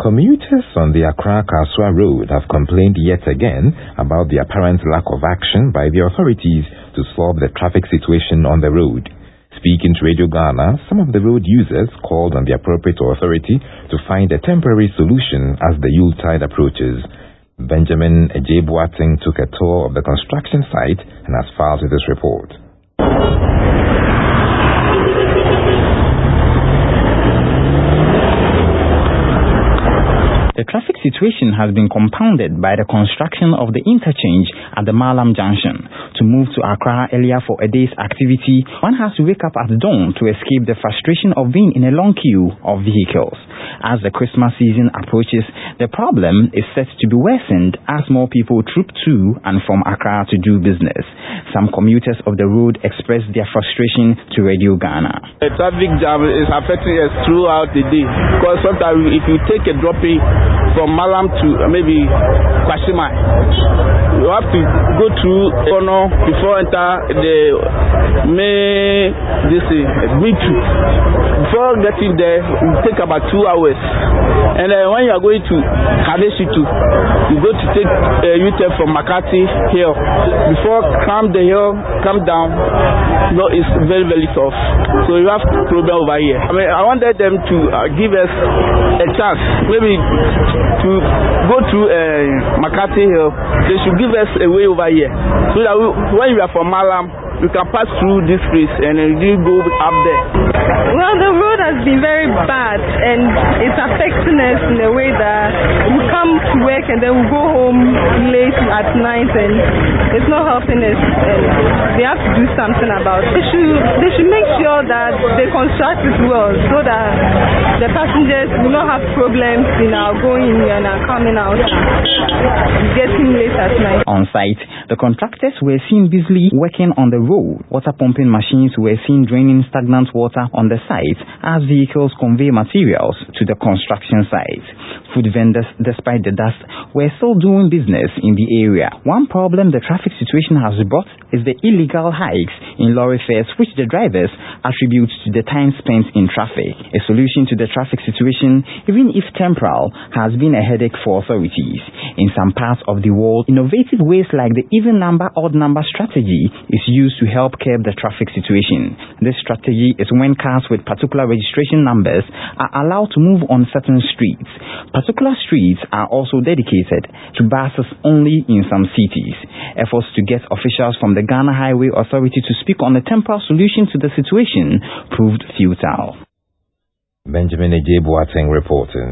Commuters on the Accra-Kasua Road have complained yet again about the apparent lack of action by the authorities to solve the traffic situation on the road. Speaking to Radio Ghana, some of the road users called on the appropriate authority to find a temporary solution as the Yuletide approaches. Benjamin Ejebuating took a tour of the construction site and has filed this report. The traffic situation has been compounded by the construction of the interchange at the Malam Junction. To move to Accra earlier for a day's activity, one has to wake up at dawn to escape the frustration of being in a long queue of vehicles. As the Christmas season approaches, the problem is set to be worsened as more people troop to and from Accra to do business. Some commuters of the road expressed their frustration to Radio Ghana. The traffic jam is affecting us throughout the day because sometimes if you take a dropping from Malam to maybe Kwashima, you have to go through Kono before enter the main Gwitu. Before getting there, it take about 2 hours. And then when you are going to Kadeshitu, you go to take a U-turn from Makati Hill. Before come the hill, come down, no, it's very, very tough. So you have problem over here. I mean, I wanted them to give us a chance, maybe to go through Makati Hill. They should give us a way over here, so that when you are from Malam, you can pass through this place and then you go up there. Well, the road has been very bad and it's affecting us in a way that we come to work and then we go home late at night and it's not helping us. And they have to do something about it. They should make sure that they construct it well so that the passengers will not have problems in our going and our coming out, getting late at night. On site, the contractors were seen busily working on the road. Water pumping machines were seen draining stagnant water on the site as vehicles convey materials to the construction site. Food vendors, despite the dust, were still doing business in the area. One problem the traffic situation has brought is the illegal hikes in lorry fares, which the drivers attribute to the time spent in traffic. A solution to the traffic situation, even if temporal, has been a headache for authorities. In some parts of the world, innovative ways like the even number, odd number strategy is used to help curb the traffic situation. This strategy is when cars with particular registration numbers are allowed to move on certain streets. Particular streets are also dedicated to buses only in some cities. Efforts to get officials from the Ghana Highway Authority to speak on a temporary solution to the situation proved futile. Benjamin Ejebuating reporting.